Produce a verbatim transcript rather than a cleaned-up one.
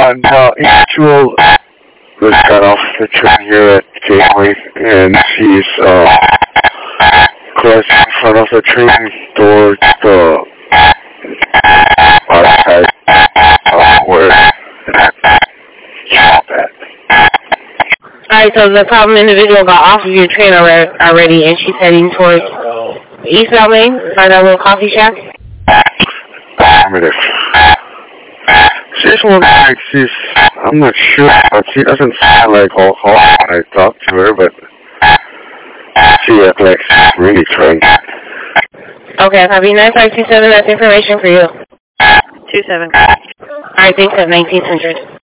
Uh, no, Angel was got off the train here at Gateway, and she's, uh, crossing in front of the train towards the outside, uh, where it's at. Alright, so the problem individual got off of your train already, already and she's heading towards Eastbound Main, by that little coffee shack? Affirmative. She's one like she's, I'm not sure, but she doesn't sound like all hot when I talk to her, but she acts like she's really trained. Okay, copy nine five two seven, that's information for you. two seven. Alright, thanks at nineteen hundred.